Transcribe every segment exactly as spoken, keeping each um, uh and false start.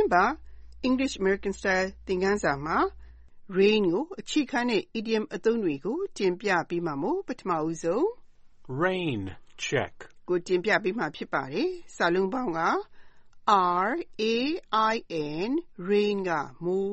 ပါ English American Style သင်ခန်းစာမှာ rain ကိုအခြေခံတဲ့ idiom အသုံးတွေကိုတင်ပြပေးမှာမို့ပထမဦးဆုံး rain check ကိုတင်ပြပေးမှာဖြစ်ပါတယ်။စာလုံးပေါင်းက R A I N rain ကမိုး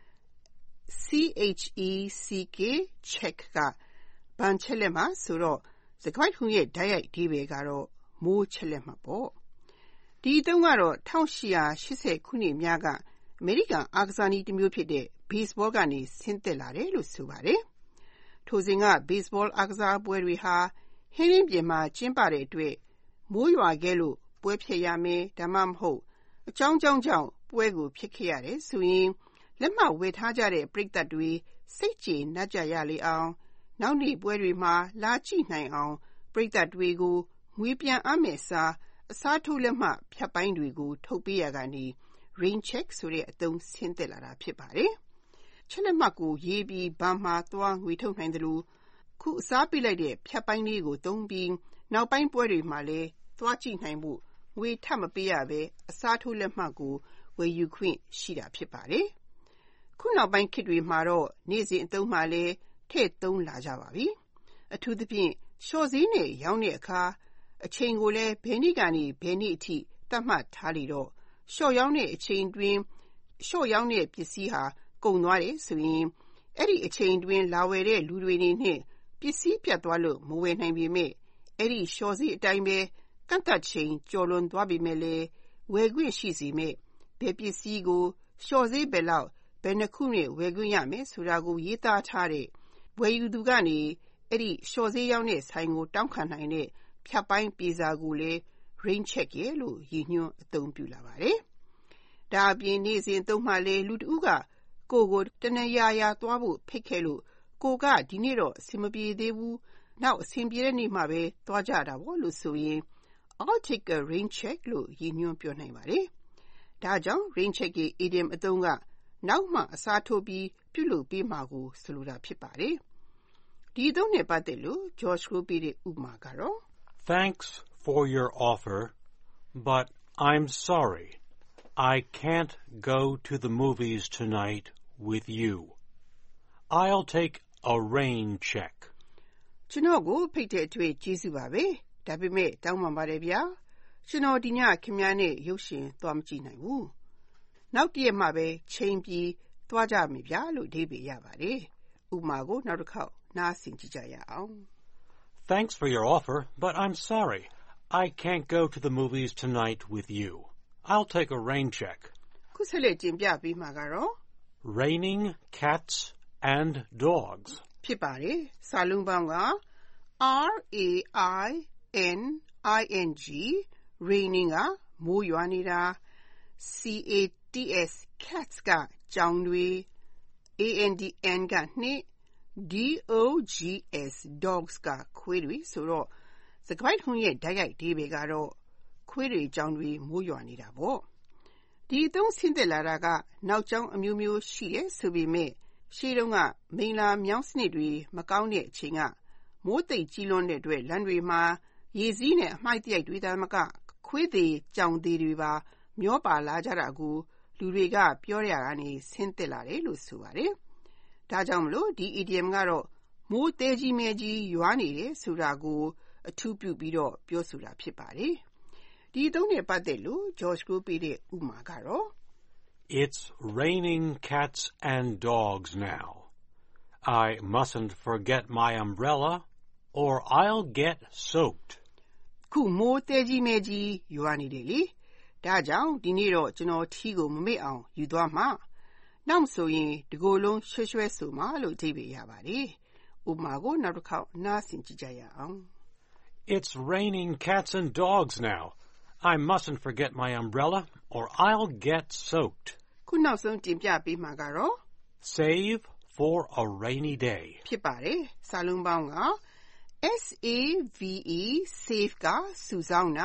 C H E C K check ကဘန်ချက်လက်မှာဆိုတော့စကားခုံရဲ့ဓာတ်ရိုက်အဓိပ္ပာယ်ကတော့မိုးချက်လက်မှာပေါ့။ဒီအသုံးကတော့၁၈၈၀ခုနှစ်များကအမေရိကန်အားကစားနည်းတစ်မျိုးဖြစ်တဲ့ baseball ကနေဆင်းသက်လာတယ်လို့ဆိုပါတယ်။ထိုစဉ်က baseball အားကစားပွဲတွေဟာဟင်းလင်းပြင်မှာကျင်းပတဲ့အတွက်မိုးရွာခဲ့လို့ပွဲဖျက်ရမယ်ဒါမှမဟုတ်အကြောင်းကြောင်းကြောင့်ပွဲကိုဖျက်ခဲ့ရတယ်ဆိုရင်လက်မှတ်ဝယ်ထားကြတဲ့ပရိသတ်တွေစိတ်ကျေနပ်ကြရလေအောင်နောက်နေ့ပွဲတွေမှာလာကြည့်နိုင်အောင်ပရိသတ်တွေကိုငွေပြန်အမယ်စားအစားထိုးလက်မှတ်ဖြတ်ပိုင်းတွေကိုထုတ်ပေးရကနေ rain check ဆိုတဲ့အသုံးဆင်းသက်လာတာဖြစ်ပါတယ်။ချက်လက်မှတ်ကိုရေးပြီးဘဏ်မှာသွားငွေထုတ်နိုင်တယ်လို့ခုအစားပေးလိုက်တဲ့ဖြတ်ပိုင်းလေးကိုသုံးပြီးနောက်ပိုင်းပွဲတွေမှာလည်းသွားကြည့်နိုင်ဖို့ငွေထပ်မပေးရဘဲအစားထိုးလက်မှတ်ကိုဝယ်ယူခွင့်ရှိတာဖြစ်ပါတယ်။ခုနောက်ပိုင်းခေတ်တွေမှာတော့နေ့စဉ်အသုံးမှလည်းထည့်သုံးလာကြပါပြီ။အထူးသဖြင့်ရှော့ဈေးနဲ့ရောင်းတဲ့အခါအချိန်ကိုလည်းဘယ်နေ့ကနေဘယ်နေ့အထိသတ်မှတ်ထားလေတော့ရှော့ရောင်းတဲ့အချိန်တွင်ရှော့ရောင်းတဲ့ပစ္စည်းဟာကုန်သွားတယ်ဆိုရင်အဲ့ဒီအချိန်တွင်လာဝယ်တဲ့လူတွေနေနဲ့ပစ္စည်းပြတ်သွားလို့မဝယ်နိုင်ပေမဲ့အဲ့ဒီရှော့ဈေးအတိုင်းပဲကန့်သတ်ချိန်ကျော်လွန်သွားပြီမဲ့လေဝယ်ခွင့်ရှိစီမဲ့ဘယ်ပစ္စည်းကိုရှော့ဈေးပဲလောက်ဘယ်နှခုနဲ့ဝယ်ခွင့်ရမယ်ဆိုတာကိုရေးသားထားတဲ့ဝယ်ယူသူကနေအဲ့ဒီရှော့ဈေးရောက်တဲ့ဆိုင်ကိုတောင်းခံနိုင်တဲ့ဖြတ်ပိုင်းပြေစာကိုလည်း rain check ရဲ့လို့ရည်ညွှန်းအသုံးပြုလာပါတယ်။ဒါအပြင်နေ့စဉ်သုံးမှလည်းလူတဦးကကိုကိုတနေရာရာသွားဖို့ဖိတ်ခဲ့လို့ကိုကဒီနေ့တော့အဆင်မပြေသေးဘူးနောက်အဆင်ပြေတဲ့နေ့မှပဲသွားကြတာပေါ့လို့ဆိုရင် I'll take a rain check လို့ရည်ညွှန်းပြောနိုင်ပါတယ်။ဒါကြောင့် rain check ရဲ့ idiom အသုံးကနောက်မှအစားထိုးပြီးပြုလုပ်ပေးမှာကိုဆိုလိုတာဖြစ်ပါတယ်။ဒီအသုံးနဲ့ပတ်သက်လို့ George ကိုပေးတဲ့ဥပမာကတော့ Thanks for your offer, but I'm sorry. I can't go to the movies tonight with you. I'll take a rain check. ကျွန်တော်ကိုဖိတ်တဲ့အတွက်ကျေးဇူးပါပဲ။ဒါပေမဲ့တောင်းပန်ပါတယ်ဗျာ။ကျွန်တော်ဒီညခင်ဗျားနဲ့ရုပ်ရှင်သွားမကြည့်နိုင်ဘူး။နောက်တည့်မှပဲချိန်ပြီးသွားကြမယ်ဗျာလို့အဓိပ္ပာယ်ရပါတယ်။ဥပမာကိုနောက်တစ်ခေါက်နားဆင်ကြည့်ကြရအောင် Thanks for your offer, but I'm sorry. I can't go to the movies tonight with you. I'll take a rain check. ခုဆက်လက်တင်ပြပေးမှာကတော့ Raining cats and dogs. ဖြစ်ပါတယ်။စာလုံးပေါင်းက R A I N I N G raining ကမိုးရွာနေတာ C A T S cats ကကြောင်တွေ A N D N ကနှင့် D O G S dogs ကခွေးတွေဆိုတော့စကားထုံးရဲ့ဓာတ်ရိုက်အဓိပ္ပာယ်ကတော့ခွေးတွေကြောင်တွေမိုးရွာနေတာပေါ့ဒီအသုံးဆင်းသက်လာတာကနောက်ကြောင်းအမျိုးမျိုးရှိတယ်ဆိုပေမဲ့ရှေးတုန်းကမိန်လာမြောင်းစနစ်တွေမကောင်းတဲ့အချိန်ကမိုးသိပ်ကြီးလွန်းတဲ့အတွက်လမ်းတွေမှာရေစီးနဲ့အမှိုက်တရိုက်တွေသာမကခွေးတွေကြောင်တွေတွေပါမျောပါလာကြတာကိုလူတွေကပြောရတာကနေဆင်းသက်လာတယ်လို့ဆိုပါတယ်ဒါကြောင့်မလို့ဒီ idiom ကတော့မိုးသေးကြီးမဲကြီးရွာနေတယ်ဆိုတာကိုအထူးပြုပြီးတော့ပြောဆိုတာဖြစ်ပါတယ်ဒီအသုံးနဲ့ပတ်သက်လို့ George ကိုပေးတဲ့ဥပမာကတော့ It's raining cats and dogs now. I mustn't forget my umbrella or I'll get soaked. ခုမိုးသေးကြီးမဲကြီးရွာနေတယ်လေဒါကြောင့်ဒီနေ့တော့ကျွန်တော်ထီးကိုမမေ့အောင်ယူသွားမှာနောက်ဆိုရင်ဒီကိုယ်လုံးရွှဲရွှဲဆိုမှလို့အဓိပ္ပာယ်ရပါတယ်ဥပမာကိုနောက်တစ်ခေါက်နားဆင်ကြည့်ကြရအောင် It's raining cats and dogs now. I mustn't forget my umbrella or I'll get soaked. ခုနောက်ဆုံးတင်ပြပေးမှာကတော့ Save for a rainy day. ဖြစ်ပါတယ်စာလုံးပေါင်းက S A V E save ကစုဆောင်းတာ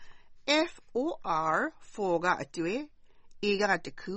F O R for ကအတွဲ A ကတခု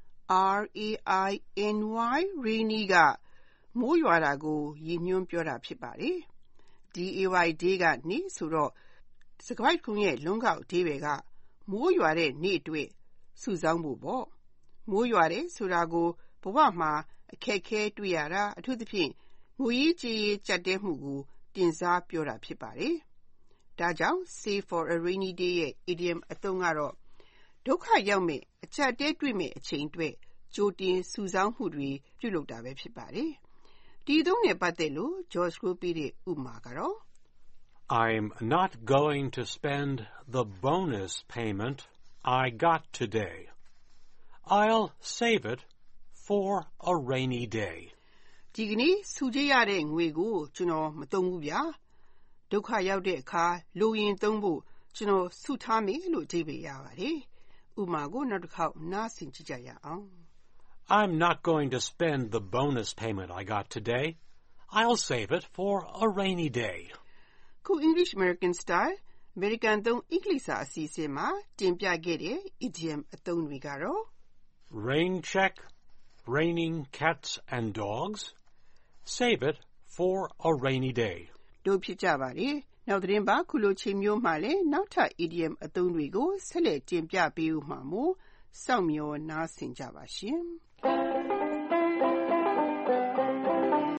R A I N Y rainy ကမိုးရွာတာကိုရည်ညွှန်းပြောတာဖြစ်ပါတယ် D A Y day ကနေဆိုတော့စကားခုံရဲ့လုံးကောက်အဓိပ္ပာယ်ကမိုးရွာတဲ့နေ့အတွက်စုဆောင်းဖို့ပေါ့မိုးရွာတယ်ဆိုတာကိုဘဝမှာအခက်ခဲတွေ့ရတာအထူးသဖြင့်ငွေရေးကြေးရေးကြက်တဲမှုကိုတင်စားပြောတာဖြစ်ပါတယ်ဒါကြောင့် save for a rainy day ရဲ့ idiom အသုံးကတော့ဒုက္ခရောက်မဲ့အချက်တဲတွေ့မဲ့အချိန်အတွက်ကြိုတင်စုဆောင်းမှုတွေပြုလုပ်တာပဲဖြစ်ပါတယ်ဒီအသုံးနဲ့ပတ်သက်လို့ George ကိုပြတဲ့ဥပမာကတော့ I'm not going to spend the bonus payment I got today. I'll save it for a rainy day. ဒီကနေ့စုကြရတဲ့ငွေကိုကျွန်တော်မသုံးဘူးဗျာဒုက္ခရောက်တဲ့အခါလိုရင်သုံးဖို့ကျွန်တော်စုထားမယ်လို့အဓိပ္ပာယ်ရပါတယ်ဥပမာကိုနောက်တစ်ခေါက်နားဆင်ကြည့်ကြရအောင် I'm not going to spend the bonus payment I got today. I'll save it for a rainy day. ခု English American Style American သုံး English စာအစီအစဉ်မှာတင်ပြခဲ့တဲ့ idiom အသုံးတွေကတော့ Rain check, raining cats and dogs. Save it for a rainy day. တို့ဖြစ်ကြပါတယ်နောက်သတင်းပါခုလိုချိန်မျိုးမှာလဲနောက်ထပ် idiom အသုံးတွေကိုဆက်လက်တင်ပြပေးဦးမှာမို့စောင့်မျှော်နားဆင်ကြပါရှင်